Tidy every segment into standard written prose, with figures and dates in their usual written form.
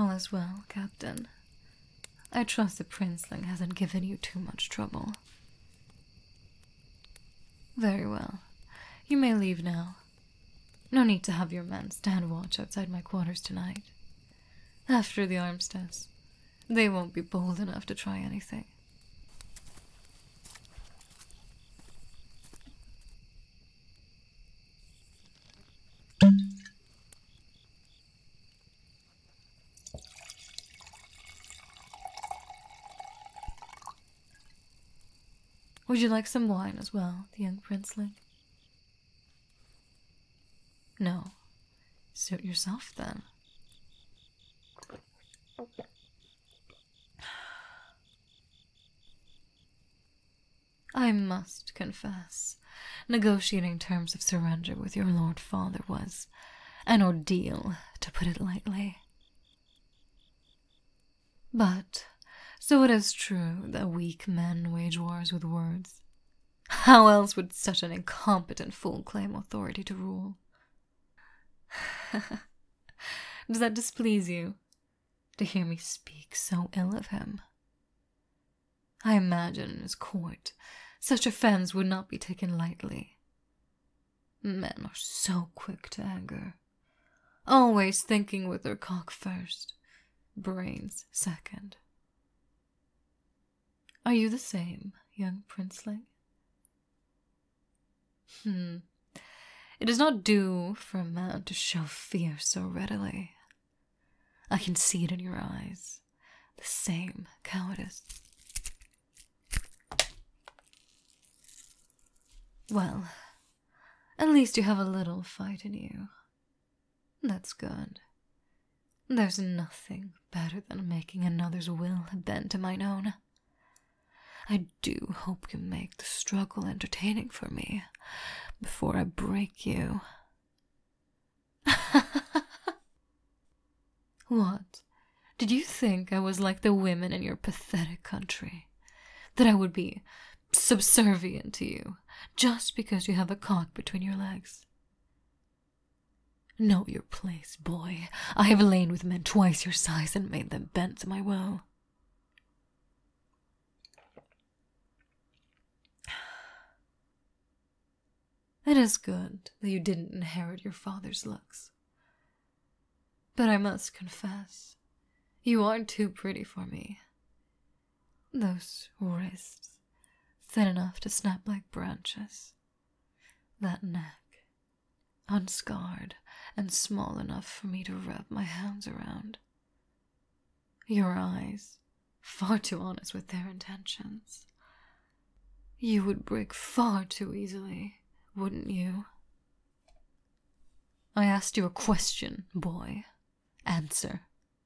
All is well, Captain. I trust the princeling hasn't given you too much trouble. Very well. You may leave now. No need to have your men stand watch outside my quarters tonight. After the armistice, they won't be bold enough to try anything. Would you like some wine as well, the young princeling? No. Suit yourself, then. I must confess, negotiating terms of surrender with your Lord Father was an ordeal, to put it lightly. But, so it is true that weak men wage wars with words. How else would such an incompetent fool claim authority to rule? Does that displease you, to hear me speak so ill of him? I imagine in his court such offence would not be taken lightly. Men are so quick to anger, always thinking with their cock first, brains second. Are you the same, young princeling? It does not do for a man to show fear so readily. I can see it in your eyes, the same cowardice. Well, at least you have a little fight in you. That's good. There's nothing better than making another's will bend to mine own. I do hope you make the struggle entertaining for me before I break you. What? Did you think I was like the women in your pathetic country? That I would be subservient to you just because you have a cock between your legs? Know your place, boy. I have lain with men twice your size and made them bend to my will. It is good that you didn't inherit your father's looks. But I must confess, you are too pretty for me. Those wrists, thin enough to snap like branches. That neck, unscarred and small enough for me to wrap my hands around. Your eyes, far too honest with their intentions. You would break far too easily, wouldn't you? I asked you a question, boy. Answer.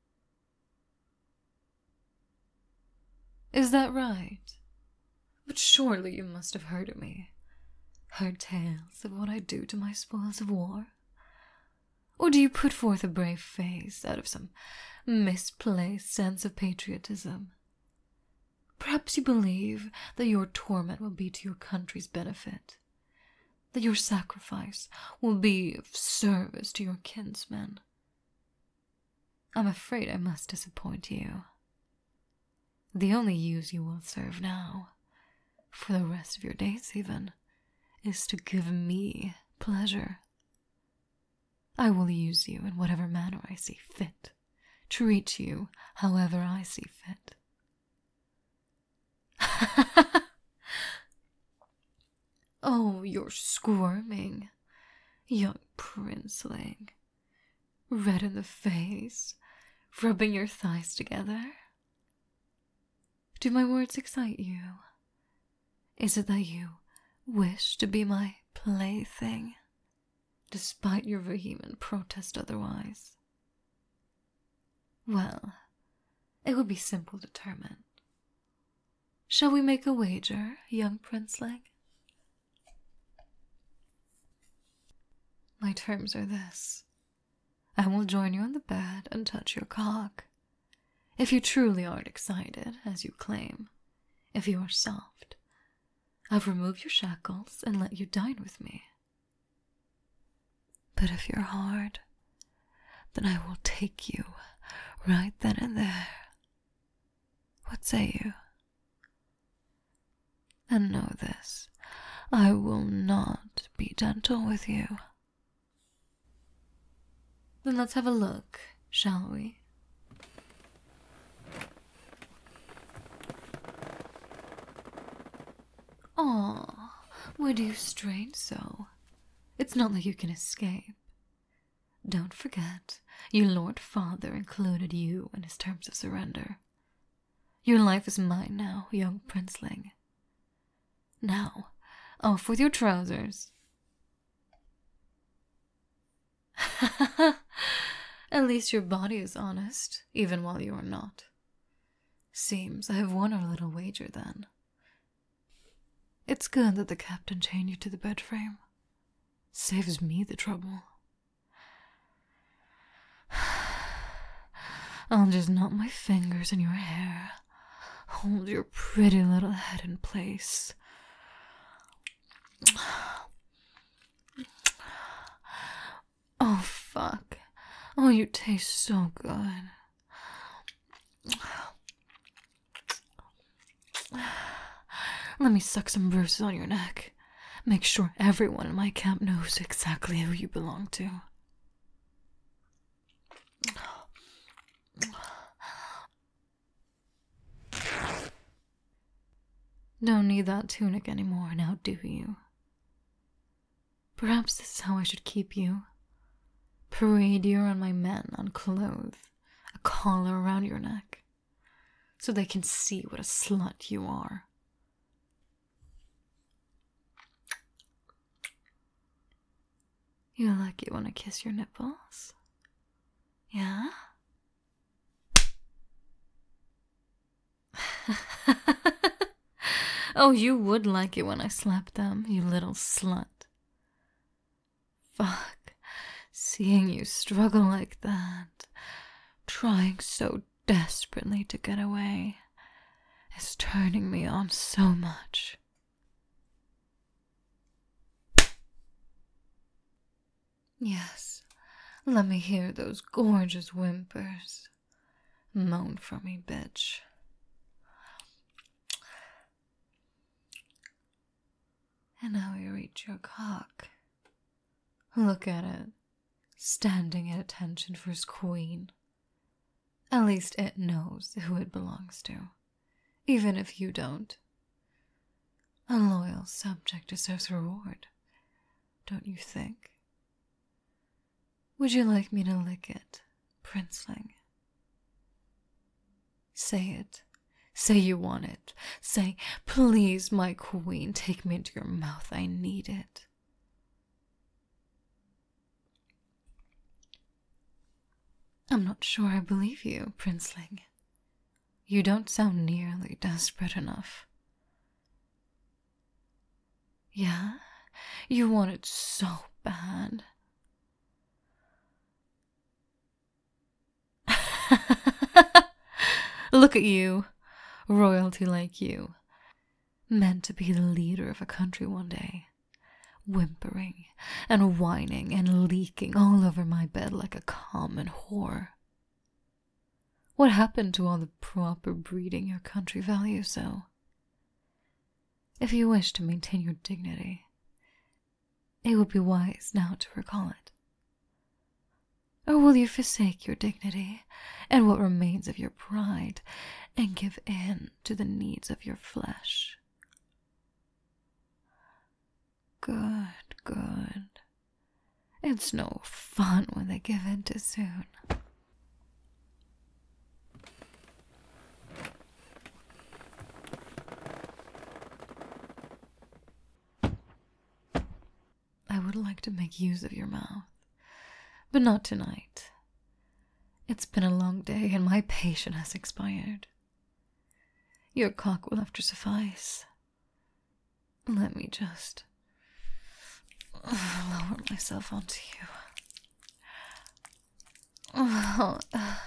Is that right? But surely you must have heard of me. Heard tales of what I do to my spoils of war? Or do you put forth a brave face out of some misplaced sense of patriotism? Perhaps you believe that your torment will be to your country's benefit, that your sacrifice will be of service to your kinsmen. I'm afraid I must disappoint you. The only use you will serve now, for the rest of your days even, is to give me pleasure. I will use you in whatever manner I see fit, treat you however I see fit. Oh, you're squirming, young princeling, red in the face, rubbing your thighs together. Do my words excite you? Is it that you wish to be my plaything, despite your vehement protest otherwise? Well, it would be simple to determine. Shall we make a wager, young princeling? My terms are this. I will join you on the bed and touch your cock. If you truly aren't excited, as you claim, if you are soft, I'll remove your shackles and let you dine with me. But if you're hard, then I will take you right then and there. What say you? And know this, I will not be gentle with you. Then let's have a look, shall we? Aw, why do you strain so? It's not like you can escape. Don't forget, your Lord Father included you in his terms of surrender. Your life is mine now, young princeling. Now, off with your trousers. At least your body is honest, even while you are not. Seems I have won our little wager then. It's good that the captain chained you to the bed frame. Saves me the trouble. I'll just knot my fingers in your hair. Hold your pretty little head in place. Oh, fuck. Oh, you taste so good. Let me suck some bruises on your neck. Make sure everyone in my camp knows exactly who you belong to. Don't need that tunic anymore now, do you? Perhaps this is how I should keep you. Parade you around my men unclothed, a collar around your neck, so they can see what a slut you are. You like it when I kiss your nipples? Yeah? Oh, you would like it when I slap them, you little slut. Fuck, seeing you struggle like that, trying so desperately to get away, is turning me on so much. Yes, let me hear those gorgeous whimpers. Moan for me, bitch. And now you reach your cock. Look at it, standing at attention for his queen. At least it knows who it belongs to, even if you don't. A loyal subject deserves reward, don't you think? Would you like me to lick it, princeling? Say it. Say you want it. Say, please, my queen, take me into your mouth. I need it. I'm not sure I believe you, princeling. You don't sound nearly desperate enough. Yeah? You want it so bad. Look at you. Royalty like you. Meant to be the leader of a country one day. Whimpering and whining and leaking all over my bed like a common whore. What happened to all the proper breeding your country values so? If you wish to maintain your dignity, it would be wise now to recall it. Or will you forsake your dignity and what remains of your pride and give in to the needs of your flesh? Good, good. It's no fun when they give in too soon. I would like to make use of your mouth, but not tonight. It's been a long day and my patience has expired. Your cock will have to suffice. Let me just lower myself onto you. Oh,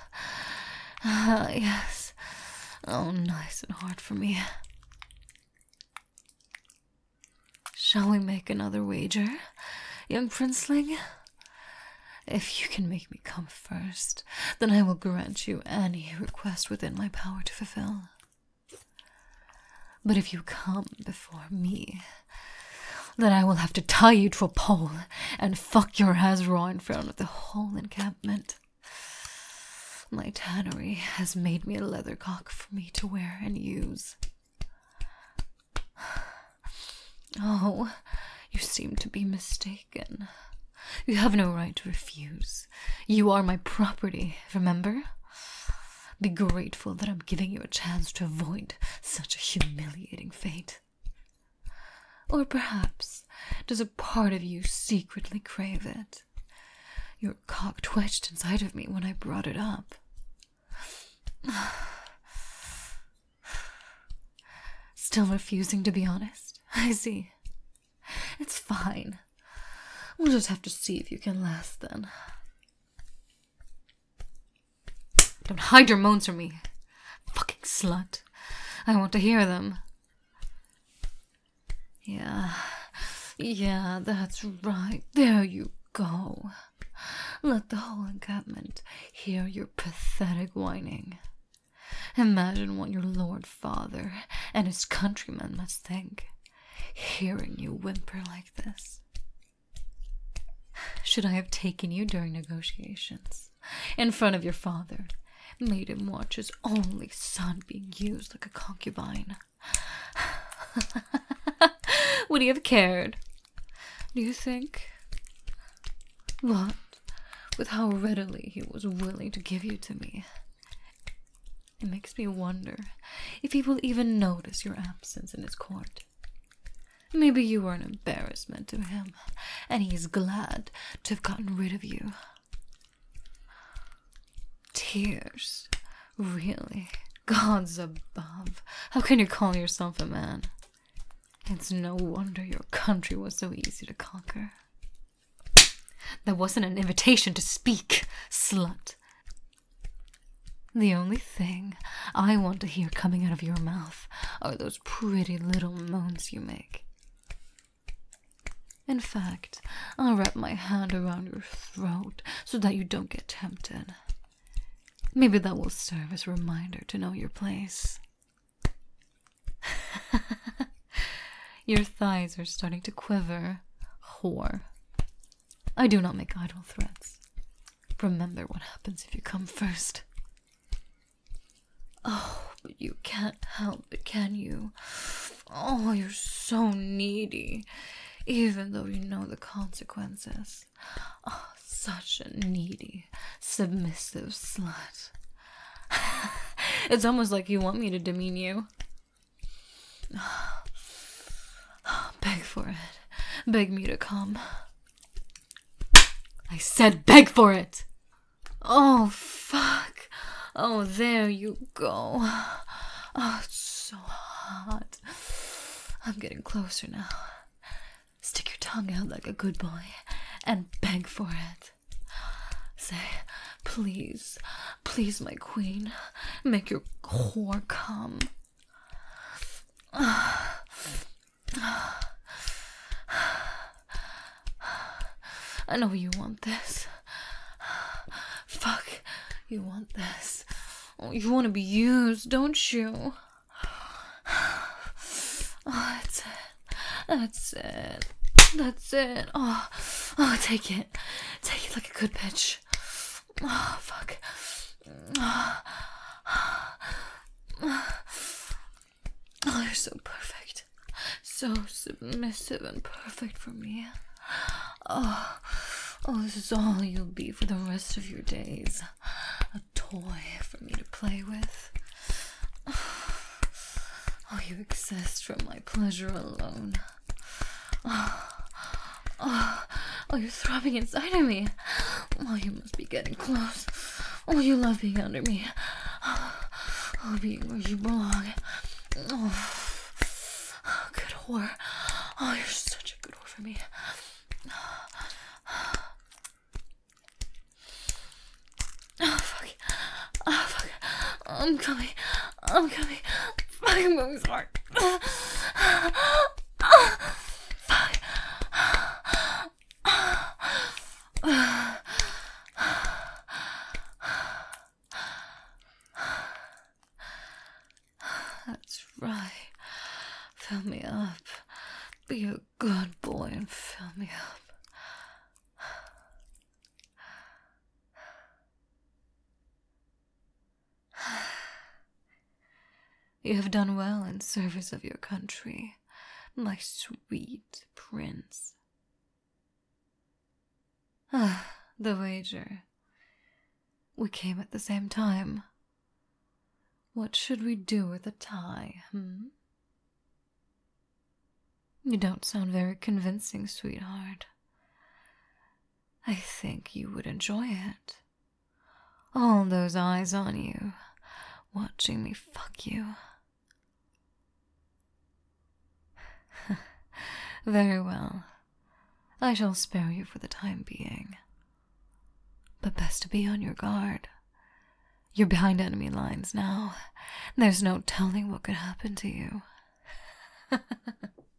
yes. Oh, nice and hard for me. Shall we make another wager, young princeling? If you can make me come first, then I will grant you any request within my power to fulfill. But if you come before me, then I will have to tie you to a pole and fuck your ass raw in front of the whole encampment. My tannery has made me a leather cock for me to wear and use. Oh, you seem to be mistaken. You have no right to refuse. You are my property, remember? Be grateful that I'm giving you a chance to avoid such a humiliating fate. Or perhaps does a part of you secretly crave it? Your cock twitched inside of me when I brought it up. Still refusing to be honest? I see. It's fine. We'll just have to see if you can last then. Don't hide your moans from me, fucking slut. I want to hear them. Yeah, that's right. There you go. Let the whole encampment hear your pathetic whining. Imagine what your Lord Father and his countrymen must think, hearing you whimper like this. Should I have taken you during negotiations, in front of your father, made him watch his only son being used like a concubine? Would he have cared? Do you think? What, with how readily he was willing to give you to me? It makes me wonder if he will even notice your absence in his court. Maybe you were an embarrassment to him, and he's glad to have gotten rid of you. Tears? Really? Gods above, how can you call yourself a man? It's no wonder your country was so easy to conquer. That wasn't an invitation to speak, slut. The only thing I want to hear coming out of your mouth are those pretty little moans you make. In fact, I'll wrap my hand around your throat so that you don't get tempted. Maybe that will serve as a reminder to know your place. Your thighs are starting to quiver, whore. I do not make idle threats. Remember what happens if you come first. Oh, but you can't help it, can you? Oh, you're so needy, even though you know the consequences. Oh, such a needy, submissive slut. It's almost like you want me to demean you. Beg for it. Beg me to come. I said beg for it! Oh, fuck. Oh, there you go. Oh, it's so hot. I'm getting closer now. Stick your tongue out like a good boy and beg for it. Say, please, please, my queen, make your whore come. I know you want this. Fuck, you want this. Oh, you want to be used, don't you? Oh, that's it. That's it. That's it. Oh, take it. Take it like a good bitch. Oh, fuck. Oh, you're so perfect. So submissive and perfect for me. Oh, this is all you'll be for the rest of your days. A toy for me to play with. Oh, you exist for my pleasure alone. Oh, you're throbbing inside of me. Oh, you must be getting close. Oh, you love being under me. Oh, being where you belong. Oh, good whore. Oh, you're such a good whore for me. Oh, fuck. Oh, fuck. I'm coming. Fucking moving hard. Fuck. Fill me up. Be a good boy and fill me up. You have done well in service of your country, my sweet prince. Ah, the wager. We came at the same time. What should we do with a tie, You don't sound very convincing, sweetheart. I think you would enjoy it. All those eyes on you, watching me fuck you. Very well. I shall spare you for the time being. But best to be on your guard. You're behind enemy lines now. There's no telling what could happen to you.